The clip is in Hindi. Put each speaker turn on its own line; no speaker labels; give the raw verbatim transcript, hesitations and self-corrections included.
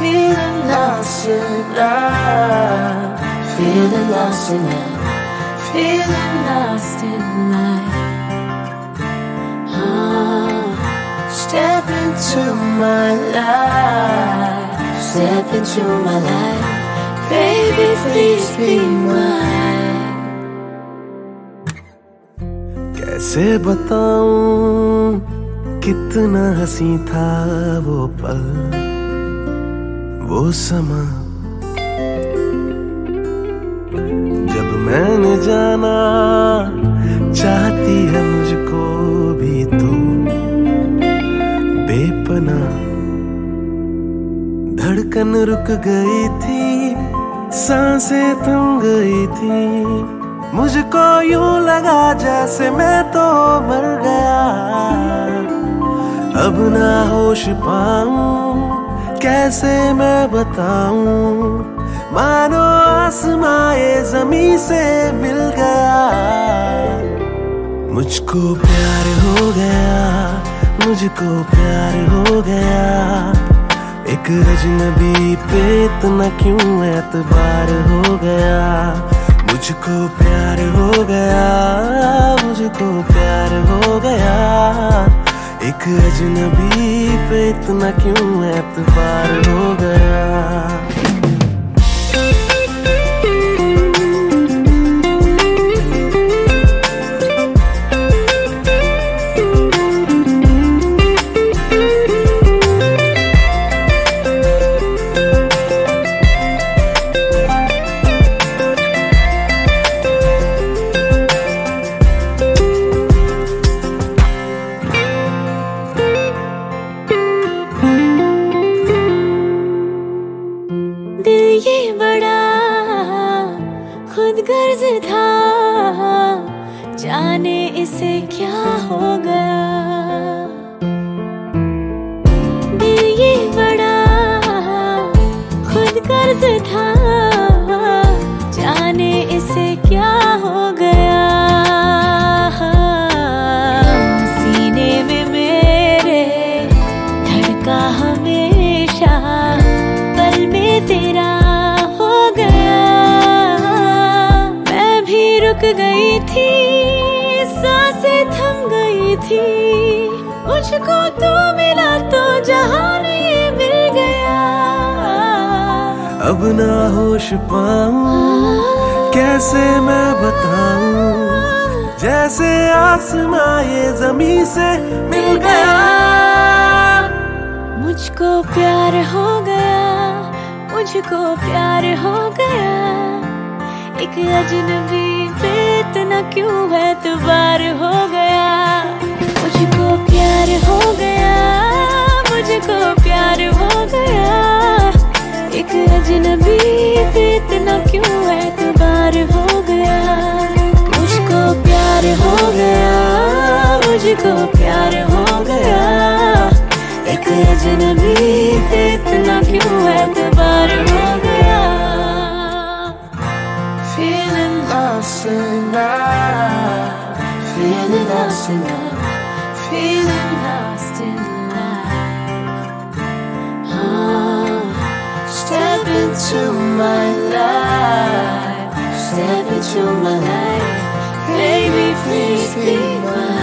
feeling lost in love, feeling lost in love, feeling lost in life. Oh, step into my life, step into my life, baby please be mine.
कैसे बताऊं कितना हंसी था वो पल, वो समा जब मैंने जाना चाहती है मुझको भी तू बेपना। धड़कन रुक गई थी, सांसें थम गई थी, मुझको यूं लगा जैसे मैं तो मर गया। अब ना होश पाऊं कैसे मैं बताऊं, मानो आसमां ये जमीन से मिल गया। मुझको प्यार हो गया, मुझको प्यार हो गया, एक अजनबी पे इतना क्यों एतबार हो गया। मुझको प्यार हो गया, मुझको प्यार हो गया, एक अजनबी पे इतना क्यों एतबार हो गया।
ये बड़ा खुदगर्ज था, जाने इसे क्या हो गया। दिल ये बड़ा खुदगर्ज था, जाने इसे क्या हो गया। सीने में मेरे धड़का हमेशा, पल में तेरा रुक गई थी, सांसें थम गई थी, मुझको तू मिला तो जहान ये मिल गया।
अब ना होश पाऊं कैसे मैं बताऊं, जैसे आसमां ये जमीन से मिल गया।
मुझको प्यार हो गया, मुझको प्यार हो गया, एक अजनबी पे इतना क्यों एतबार हो गया। मुझको प्यार हो गया, मुझको प्यार हो गया, एक अजनबी पे इतना क्यों एतबार हो गया। मुझको प्यार हो गया, मुझको प्यार हो गया, एक अजनबी पे इतना क्यों एतबार हो गया। Feeling lost in love, feeling lost in love, feeling lost in life. Oh, step into my life, step into my life, baby please be mine.